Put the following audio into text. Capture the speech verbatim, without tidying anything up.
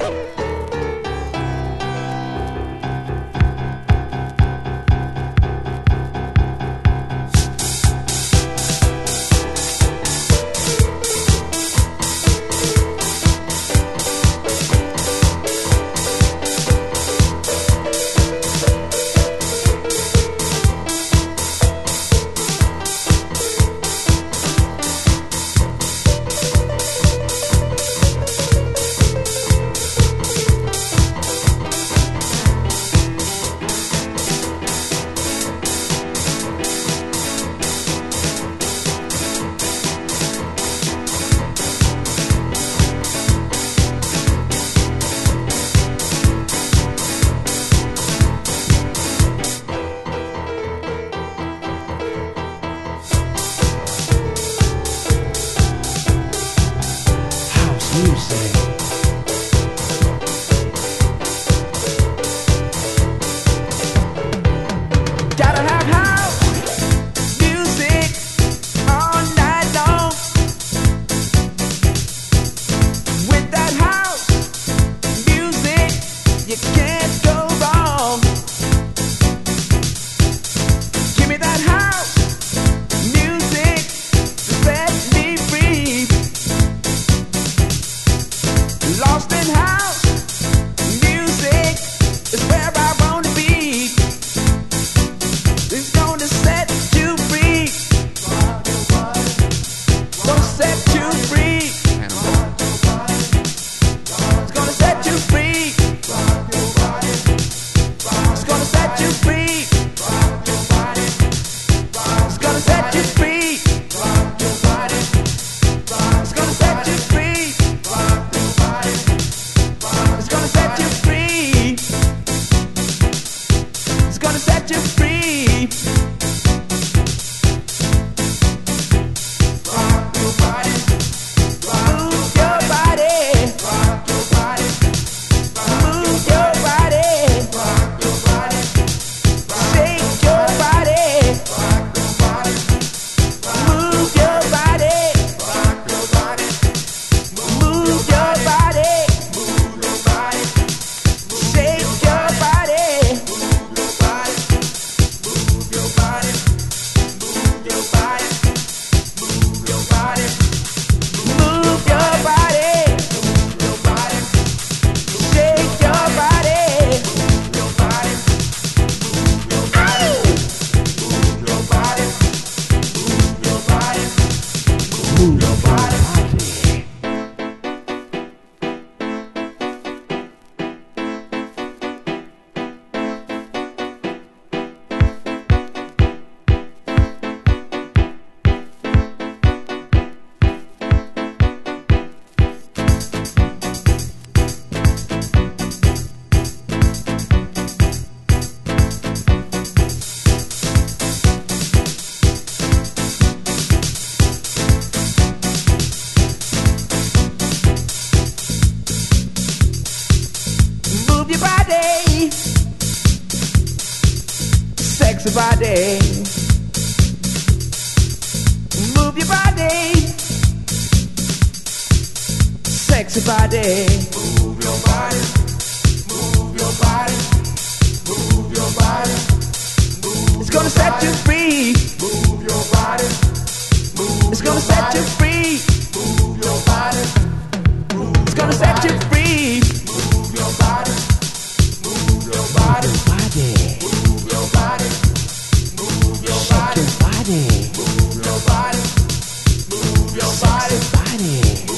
Sexy body, move your body. Sexy body, move your body, move your body, move your body. Move it's gonna set you free. Move your body, move it's gonna set you free. Move your body, move it's gonna set you free. Move your body, move your body, move your body. Move your body, move your body, move your body, move your body.